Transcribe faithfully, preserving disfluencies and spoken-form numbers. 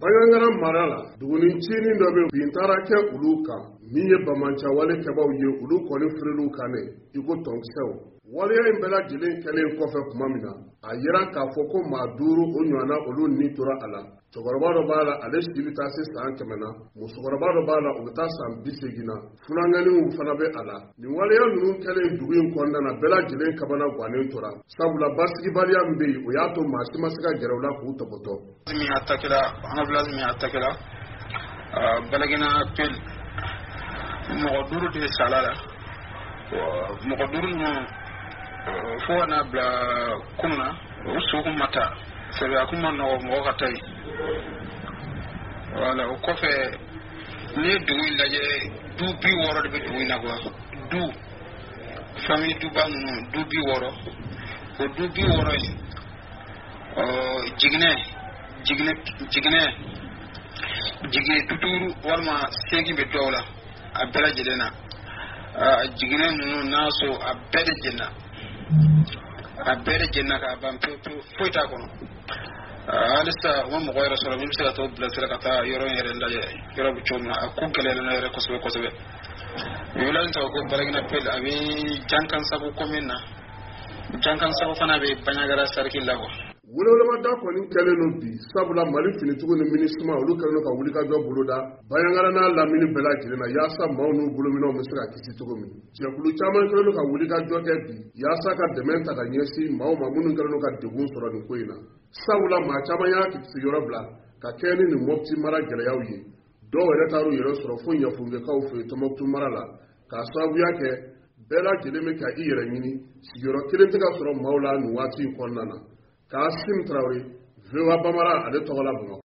Bayangara mara la dugunin cinin dɔ bɛ bin taara kɛ olu kan min ye bamanca wale kɛbaw ye olu kɔni firiliw kan ne i ko tɔnkisɛw waleya in bɛɛ lajɛlen kɛlen kɔfɛ tuma min na a yera k'a fɔ ko maa duuru o ɲɔgɔnna olu ni tora a la cɛkɔrɔba dɔ b'a la ale si bɛ taa se san kɛmɛ na musokɔrɔba dɔ b'a la o bɛ taa san bi segin na funanganiw fana bɛ a la nin waleya ninnu kɛlen dugu in kɔnɔna na bɛɛ lajɛlen kabana gannen tora sabula basigibaliya min bɛ yen o y'a to maa si ma se ka gɛrɛ u la k'u tɔbɔtɔ. min attaquera en place min attaquera balagina pel mɔgɔ duuru de sala la mɔgɔ duuru ninnu fo ka n'a bila kun na o so kun ma taa sabu a kun ma nɔgɔ mɔgɔ ka taa yen wala o kɔfɛ ne ye dugu in lajɛ du bi wɔɔrɔ de bɛ dugu in na kuwa du famille duba ninnu du bi wɔɔrɔ o du bi wɔɔrɔ in jiginɛ jiginɛ jiginɛ jigi tuturu walima segi bɛ dɔw la a bɛɛ lajɛlen na jiginɛ ninnu n'a so a bɛɛ de jenna a bɛɛ de jenna k'a ban pewu pewu foyi t'a kɔnɔ halisa o ma mɔgɔ yɛrɛ sɔrɔ min bɛ se ka t'o bilasira ka taa yɔrɔ in yɛrɛ lajɛ yɔrɔ bɛ cogo min na a ko gɛlɛyara ne yɛrɛ kosɛbɛ kosɛbɛ wula in tɔgɔ ko balagina pel a bɛ jankan sabu commune na jankan sabu fana bɛ Bandiagara cercle la kuwa. Wulewulemada kɔni kɛlen don bi sabula Mali finitigiw ni minisuma olu kɛlen don ka wulikajɔ boloda Bandiagara n'a lamini bɛɛ lajɛlen na yaasa maaw n'u bolominɛw bɛ se ka kisi cogo min jɛkulu caman kɛlen don ka wulikajɔ kɛ bi yaasa ka dɛmɛ ta ka ɲɛsin maaw ma minnu kɛlen don ka degun sɔrɔ nin ko in na sabula maa caman y'a sigiyɔrɔ bila ka kɛ ni nin Mopti mara gɛlɛyaw ye dɔw yɛrɛ taar'u yɛrɛ sɔrɔ fo Ɲɛfungekaw fɛ yen Tɔnbukutu mara la k'a sababuya kɛ bɛɛ lajɛlen bɛ ka i yɛrɛ ɲini sigiyɔrɔ kelen tɛ ka sɔrɔ maaw la nin waati in kɔnɔna na Kassim Traoré, V O A Bamara ale tɔgɔ la Bamakɔ.